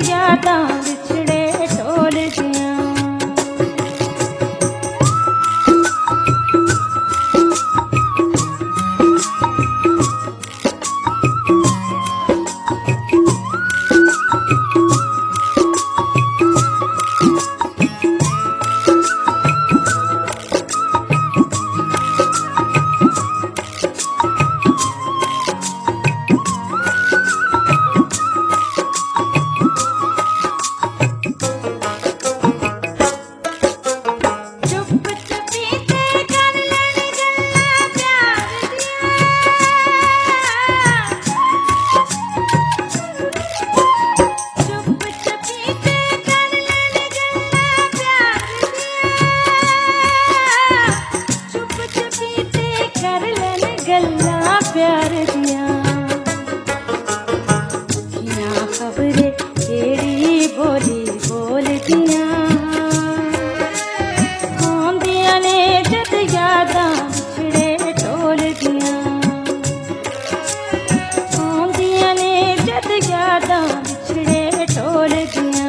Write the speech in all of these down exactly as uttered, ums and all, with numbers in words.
यादां विछड़े ढोल दियां। प्यार दिया दुखियां खबरें केड़ी बोली बोल दिया आंदियां ने जद यादां विछड़े ढोल दिया आंदियां ने जद यादां विछड़े ढोल दिया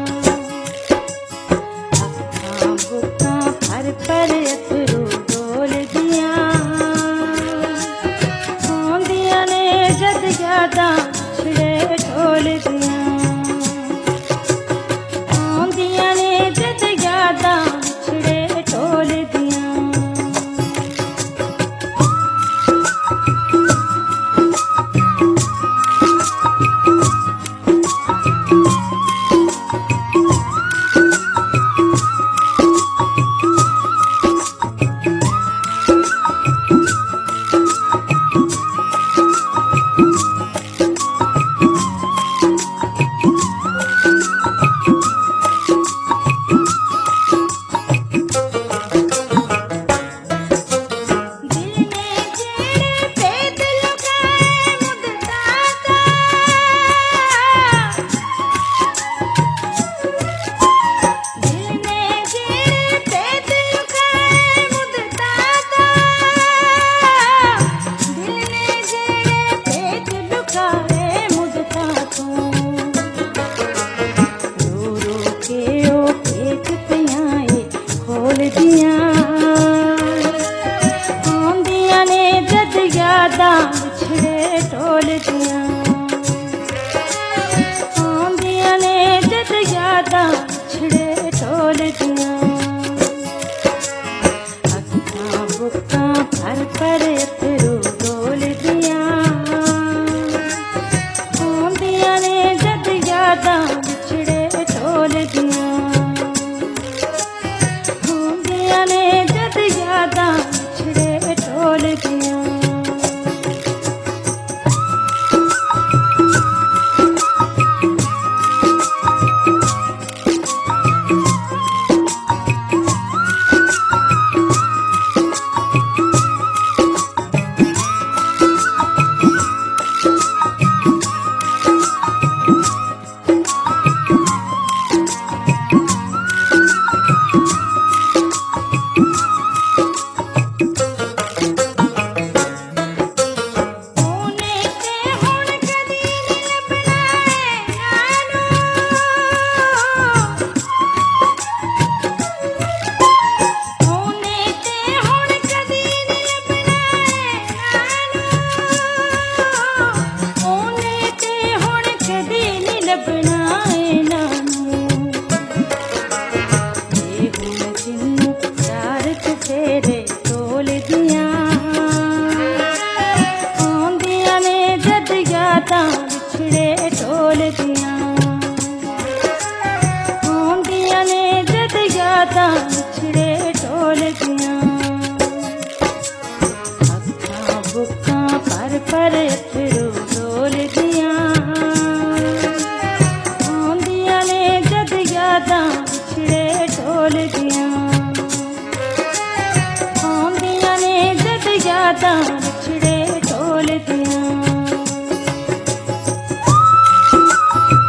अखां बुक्कां भर भर अथरू डोल दिया जद यादां विछड़े ढोल दियां आंदियां ने जद यादां विछड़े ढोल दियां। आंदियां ने जद यादां विछड़े ढोल दियां आंदियां ने जद यादां विछड़े ढोल दियां अखां बुक्कां भर भर अथरू डोल दियां आंदियां ने जद यादां विछड़े ढोल दियां ने जद यादां विछड़े ढोल दियां। विछड़े ढोल दियां आंदियां ने जद यादां विछड़े ढोल दियां अखां बुक्कां भर भर अथरू डोल दियां आंदियां ने जद यादां विछड़े ढोल दियां आंदियां ने जद यादां विछड़े ढोल दियां।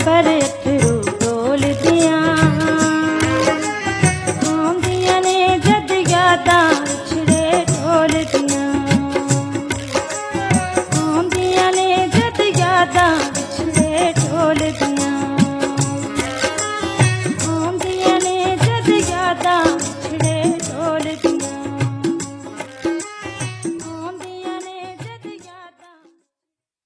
पर